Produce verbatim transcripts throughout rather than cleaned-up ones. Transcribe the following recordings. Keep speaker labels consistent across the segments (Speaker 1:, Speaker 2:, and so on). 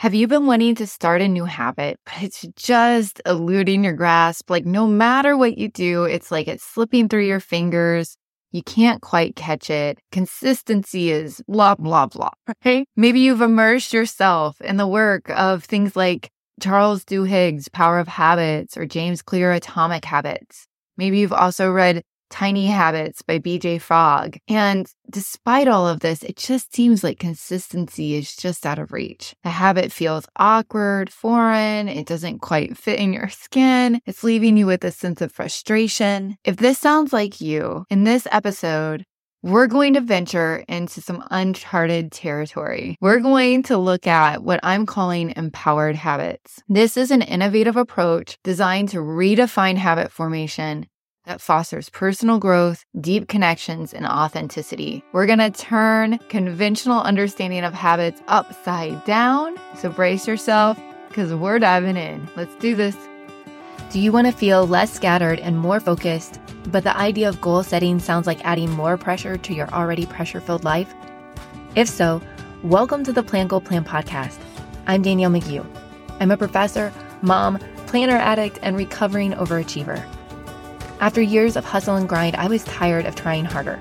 Speaker 1: Have you been wanting to start a new habit, but it's just eluding your grasp? Like no matter what you do, it's like it's slipping through your fingers. You can't quite catch it. Consistency is blah, blah, blah, right? Maybe you've immersed yourself in the work of things like Charles Duhigg's Power of Habits or James Clear Atomic Habits. Maybe you've also read Tiny Habits by B J Fogg. And despite all of this, it just seems like consistency is just out of reach. The habit feels awkward, foreign. It doesn't quite fit in your skin. It's leaving you with a sense of frustration. If this sounds like you, in this episode, we're going to venture into some uncharted territory. We're going to look at what I'm calling empowered habits. This is an innovative approach designed to redefine habit formation that fosters personal growth, deep connections, and authenticity. We're going to turn conventional understanding of habits upside down. So brace yourself because we're diving in. Let's do this. Do you want to feel less scattered and more focused, but the idea of goal setting sounds like adding more pressure to your already pressure-filled life? If so, welcome to the Plan Goal Plan podcast. I'm Danielle McGew. I'm a professor, mom, planner addict, and recovering overachiever. After years of hustle and grind, I was tired of trying harder.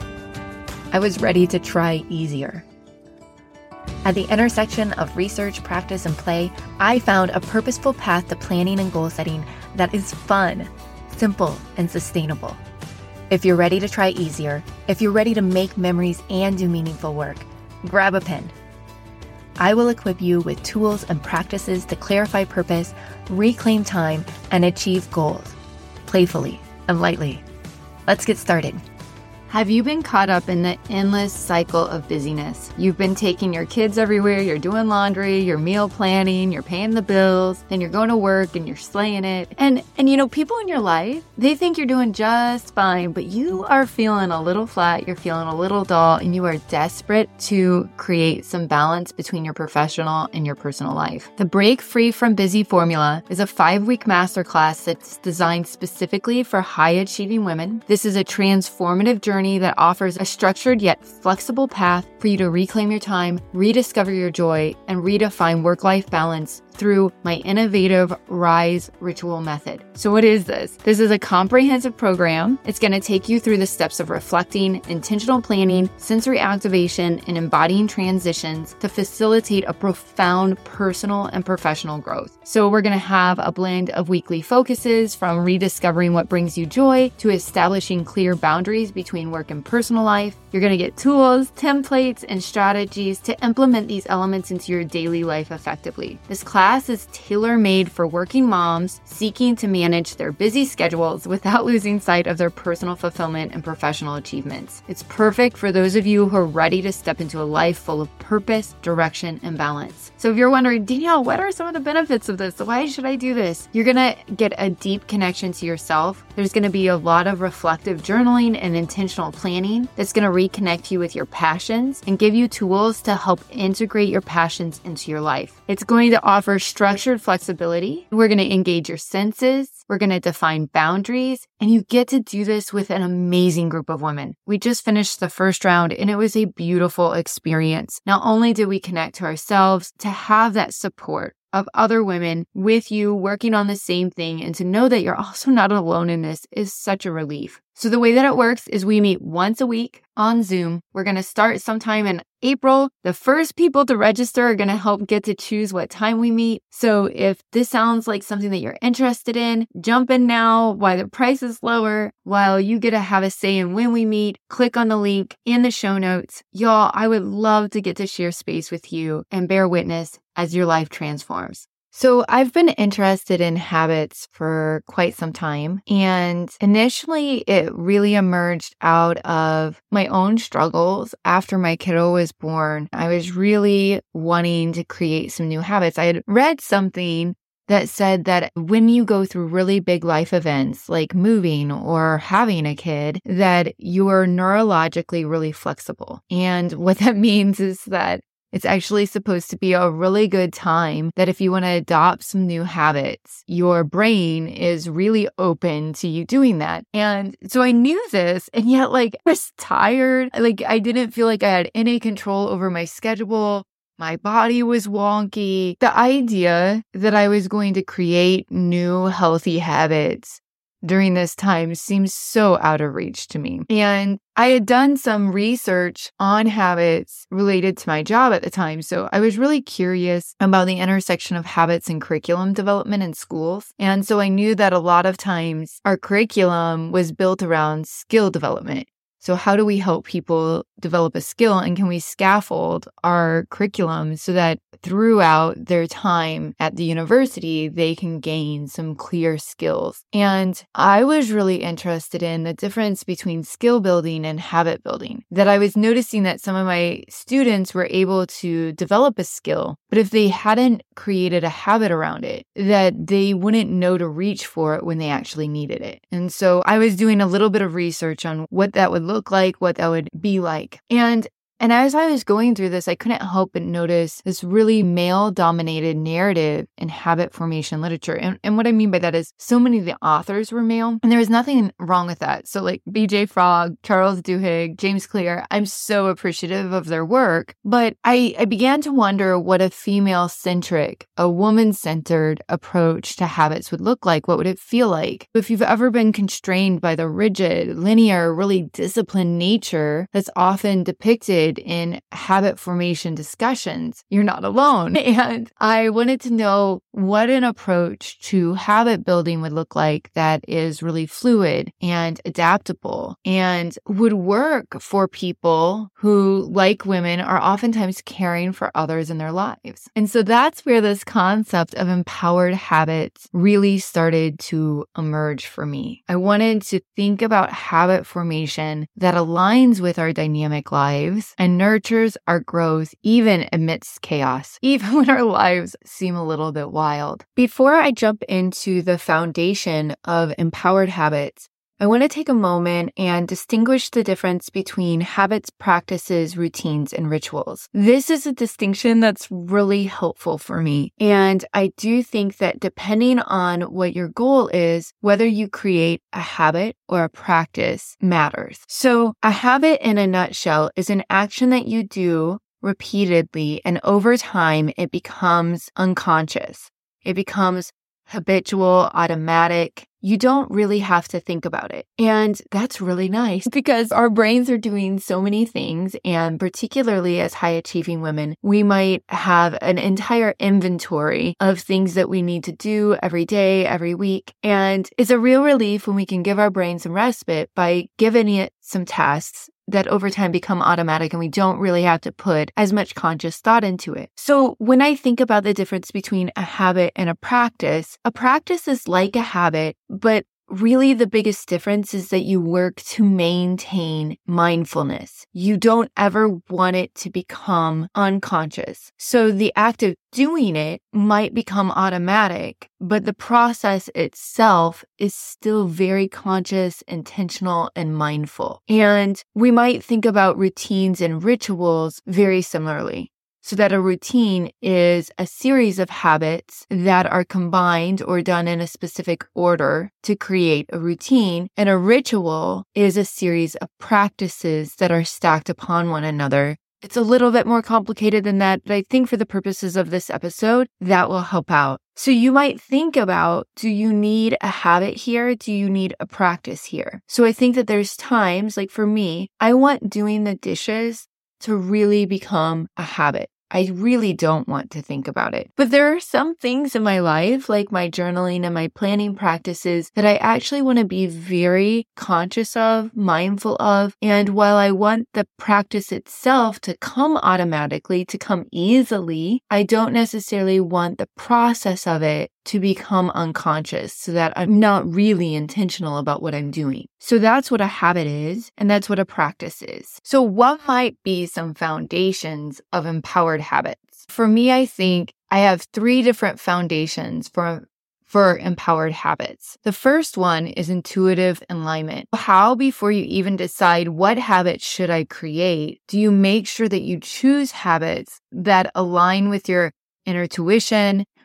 Speaker 1: I was ready to try easier. At the intersection of research, practice, and play, I found a purposeful path to planning and goal setting that is fun, simple, and sustainable. If you're ready to try easier, if you're ready to make memories and do meaningful work, grab a pen. I will equip you with tools and practices to clarify purpose, reclaim time, and achieve goals, playfully and lightly. Let's get started. Have you been caught up in the endless cycle of busyness? You've been taking your kids everywhere, you're doing laundry, you're meal planning, you're paying the bills, then you're going to work and you're slaying it. And, and you know, people in your life, they think you're doing just fine, but you are feeling a little flat, you're feeling a little dull, and you are desperate to create some balance between your professional and your personal life. The Break Free from Busy Formula is a five-week masterclass that's designed specifically for high-achieving women. This is a transformative journey that offers a structured yet flexible path for you to reclaim your time, rediscover your joy, and redefine work-life balance through my innovative RISE ritual method. So what is this? This is a comprehensive program. It's going to take you through the steps of reflecting, intentional planning, sensory activation, and embodying transitions to facilitate a profound personal and professional growth. So we're going to have a blend of weekly focuses from rediscovering what brings you joy to establishing clear boundaries between work and personal life. You're going to get tools, templates, and strategies to implement these elements into your daily life effectively. This class Class is tailor-made for working moms seeking to manage their busy schedules without losing sight of their personal fulfillment and professional achievements. It's perfect for those of you who are ready to step into a life full of purpose, direction, and balance. So if you're wondering, Danielle, what are some of the benefits of this? Why should I do this? You're going to get a deep connection to yourself. There's going to be a lot of reflective journaling and intentional planning that's going to reconnect you with your passions and give you tools to help integrate your passions into your life. It's going to offer structured flexibility. We're going to engage your senses. We're going to define boundaries, and you get to do this with an amazing group of women. We just finished the first round, and it was a beautiful experience. Not only did we connect to ourselves, to have that support of other women with you working on the same thing, and to know that you're also not alone in this is such a relief. So the way that it works is we meet once a week on Zoom. We're going to start sometime in April. The first people to register are going to help get to choose what time we meet. So if this sounds like something that you're interested in, jump in now while the price is lower, while you get to have a say in when we meet. Click on the link in the show notes. Y'all, I would love to get to share space with you and bear witness as your life transforms. So I've been interested in habits for quite some time, and initially it really emerged out of my own struggles after my kiddo was born. I was really wanting to create some new habits. I had read something that said that when you go through really big life events like moving or having a kid, that you are neurologically really flexible. And what that means is that it's actually supposed to be a really good time that if you want to adopt some new habits, your brain is really open to you doing that. And so I knew this, and yet like I was tired. Like I didn't feel like I had any control over my schedule. My body was wonky. The idea that I was going to create new healthy habits during this time seems so out of reach to me. And I had done some research on habits related to my job at the time. So I was really curious about the intersection of habits and curriculum development in schools. And so I knew that a lot of times our curriculum was built around skill development. So how do we help people develop a skill, and can we scaffold our curriculum so that throughout their time at the university, they can gain some clear skills? And I was really interested in the difference between skill building and habit building, that I was noticing that some of my students were able to develop a skill, but if they hadn't created a habit around it, that they wouldn't know to reach for it when they actually needed it. And so I was doing a little bit of research on what that would look like, what that would be like. And And as I was going through this, I couldn't help but notice this really male-dominated narrative in habit formation literature. And, and what I mean by that is so many of the authors were male, and there was nothing wrong with that. So like B J Fogg, Charles Duhigg, James Clear, I'm so appreciative of their work. But I, I began to wonder what a female-centric, a woman-centered approach to habits would look like. What would it feel like? If you've ever been constrained by the rigid, linear, really disciplined nature that's often depicted in habit formation discussions, you're not alone. And I wanted to know what an approach to habit building would look like that is really fluid and adaptable and would work for people who, like women, are oftentimes caring for others in their lives. And so that's where this concept of empowered habits really started to emerge for me. I wanted to think about habit formation that aligns with our dynamic lives and nurtures our growth even amidst chaos, even when our lives seem a little bit wild. Before I jump into the foundation of empowered habits, I want to take a moment and distinguish the difference between habits, practices, routines, and rituals. This is a distinction that's really helpful for me. And I do think that depending on what your goal is, whether you create a habit or a practice matters. So a habit in a nutshell is an action that you do repeatedly, and over time, it becomes unconscious. It becomes habitual, automatic. You don't really have to think about it. And that's really nice because our brains are doing so many things. And particularly as high achieving women, we might have an entire inventory of things that we need to do every day, every week. And it's a real relief when we can give our brain some respite by giving it some tasks that over time become automatic and we don't really have to put as much conscious thought into it. So when I think about the difference between a habit and a practice, a practice is like a habit, but really the biggest difference is that you work to maintain mindfulness. You don't ever want it to become unconscious. So the act of doing it might become automatic, but the process itself is still very conscious, intentional, and mindful. And we might think about routines and rituals very similarly. So that a routine is a series of habits that are combined or done in a specific order to create a routine. And a ritual is a series of practices that are stacked upon one another. It's a little bit more complicated than that, but I think for the purposes of this episode, that will help out. So you might think about, do you need a habit here? Do you need a practice here? So I think that there's times, like for me, I want doing the dishes to really become a habit. I really don't want to think about it. But there are some things in my life, like my journaling and my planning practices, that I actually want to be very conscious of, mindful of. And while I want the practice itself to come automatically, to come easily, I don't necessarily want the process of it to become unconscious so that I'm not really intentional about what I'm doing. So that's what a habit is, and that's what a practice is. So what might be some foundations of empowered habits? For me, I think I have three different foundations for for empowered habits. The first one is intuitive alignment. How, before you even decide what habits should I create, do you make sure that you choose habits that align with your inner intuition,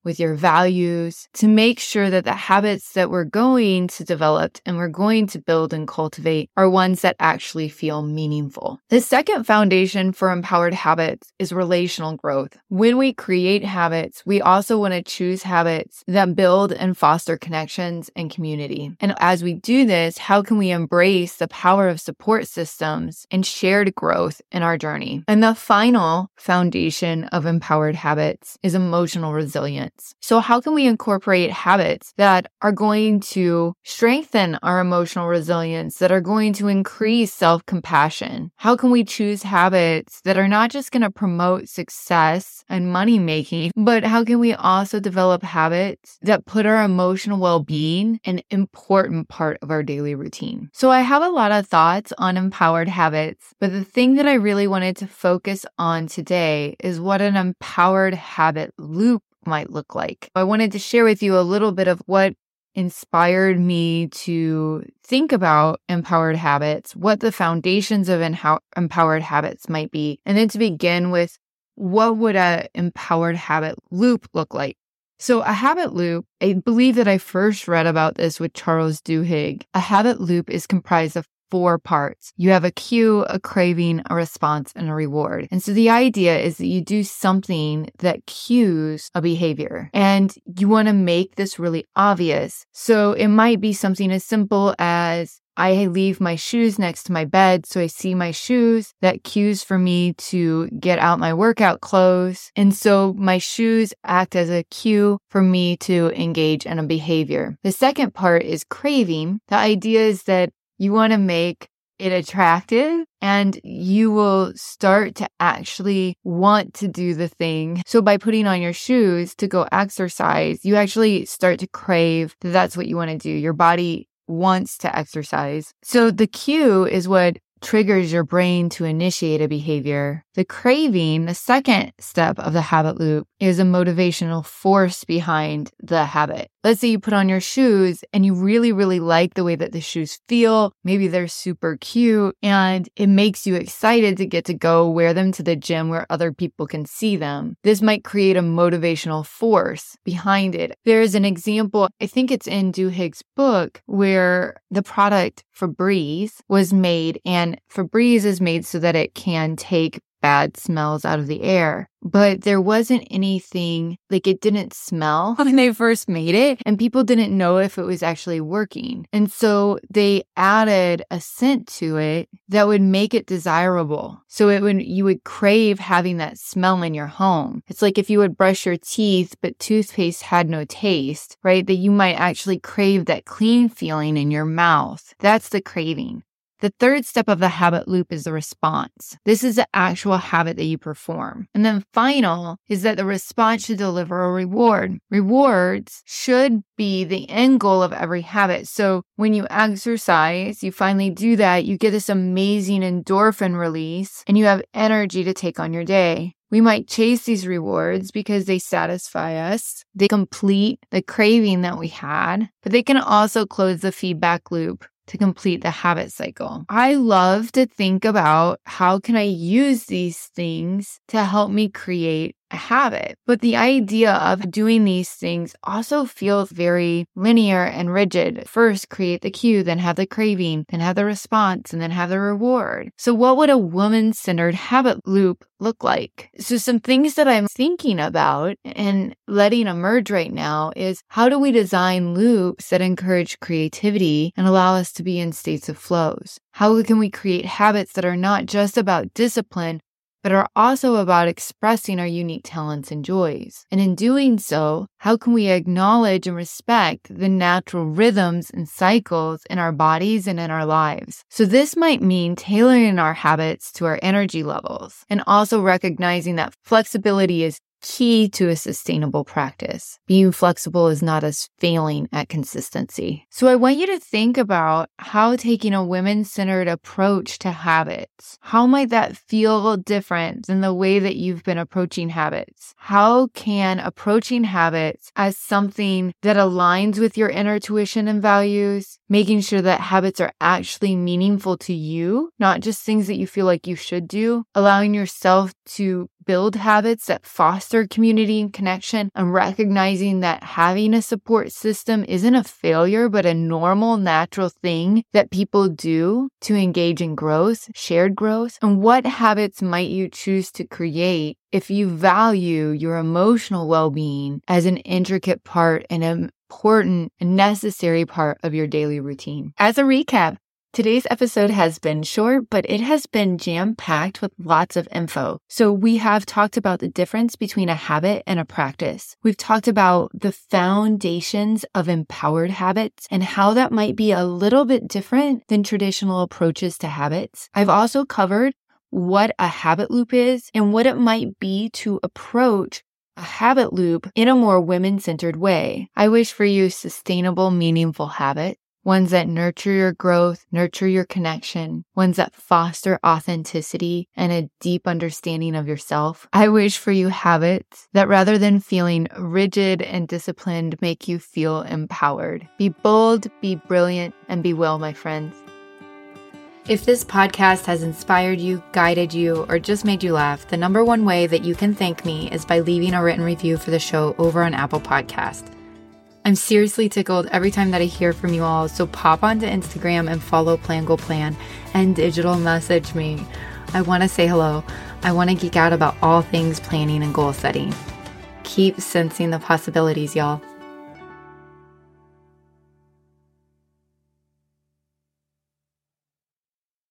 Speaker 1: with your values, to make sure that the habits that we're going to develop and we're going to build and cultivate are ones that actually feel meaningful. The second foundation for empowered habits is relational growth. When we create habits, we also want to choose habits that build and foster connections and community. And as we do this, how can we embrace the power of support systems and shared growth in our journey? And the final foundation of empowered habits is emotional resilience. So how can we incorporate habits that are going to strengthen our emotional resilience, that are going to increase self-compassion? How can we choose habits that are not just going to promote success and money making, but how can we also develop habits that put our emotional well-being an important part of our daily routine? So I have a lot of thoughts on empowered habits, but the thing that I really wanted to focus on today is what an empowered habit loop might look like. I wanted to share with you a little bit of what inspired me to think about empowered habits, what the foundations of enho- empowered habits might be, and then to begin with, what would an empowered habit loop look like? So a habit loop, I believe that I first read about this with Charles Duhigg. A habit loop is comprised of four parts. You have a cue, a craving, a response, and a reward. And so the idea is that you do something that cues a behavior, and you want to make this really obvious. So it might be something as simple as I leave my shoes next to my bed, so I see my shoes. That cues for me to get out my workout clothes. And so my shoes act as a cue for me to engage in a behavior. The second part is craving. The idea is that you want to make it attractive and you will start to actually want to do the thing. So by putting on your shoes to go exercise, you actually start to crave that that's what you want to do. Your body wants to exercise. So the cue is what triggers your brain to initiate a behavior. The craving, the second step of the habit loop, is a motivational force behind the habit. Let's say you put on your shoes and you really, really like the way that the shoes feel. Maybe they're super cute and it makes you excited to get to go wear them to the gym where other people can see them. This might create a motivational force behind it. There's an example, I think it's in Duhigg's book, where the product Febreze was made, and Febreze is made so that it can take bad smells out of the air. But there wasn't anything, like it didn't smell when they first made it, and people didn't know if it was actually working. And so they added a scent to it that would make it desirable. So it would, you would crave having that smell in your home. It's like if you would brush your teeth, but toothpaste had no taste, right? That you might actually crave that clean feeling in your mouth. That's the craving. The third step of the habit loop is the response. This is the actual habit that you perform. And then final is that the response should deliver a reward. Rewards should be the end goal of every habit. So when you exercise, you finally do that, you get this amazing endorphin release and you have energy to take on your day. We might chase these rewards because they satisfy us. They complete the craving that we had, but they can also close the feedback loop to complete the habit cycle. I love to think about how can I use these things to help me create a habit. But the idea of doing these things also feels very linear and rigid. First, create the cue, then have the craving, then have the response, and then have the reward. So what would a woman-centered habit loop look like? So some things that I'm thinking about and letting emerge right now is how do we design loops that encourage creativity and allow us to be in states of flows? How can we create habits that are not just about discipline, but are also about expressing our unique talents and joys? And in doing so, how can we acknowledge and respect the natural rhythms and cycles in our bodies and in our lives? So this might mean tailoring our habits to our energy levels and also recognizing that flexibility is key to a sustainable practice. Being flexible is not us failing at consistency. So I want you to think about how taking a women-centered approach to habits, how might that feel different than the way that you've been approaching habits? How can approaching habits as something that aligns with your inner intuition and values, making sure that habits are actually meaningful to you, not just things that you feel like you should do, allowing yourself to build habits that foster community and connection, and recognizing that having a support system isn't a failure, but a normal, natural thing that people do to engage in growth, shared growth. And what habits might you choose to create if you value your emotional well-being as an intricate part and an important and necessary part of your daily routine? As a recap, today's episode has been short, but it has been jam-packed with lots of info. So we have talked about the difference between a habit and a practice. We've talked about the foundations of empowered habits and how that might be a little bit different than traditional approaches to habits. I've also covered what a habit loop is and what it might be to approach a habit loop in a more women-centered way. I wish for you sustainable, meaningful habits. Ones that nurture your growth, nurture your connection, ones that foster authenticity and a deep understanding of yourself. I wish for you habits that rather than feeling rigid and disciplined, make you feel empowered. Be bold, be brilliant, and be well, my friends. If this podcast has inspired you, guided you, or just made you laugh, the number one way that you can thank me is by leaving a written review for the show over on Apple Podcast. I'm seriously tickled every time that I hear from you all, so pop onto Instagram and follow Plan Goal Plan and digital message me. I want to say hello. I want to geek out about all things planning and goal setting. Keep sensing the possibilities, y'all.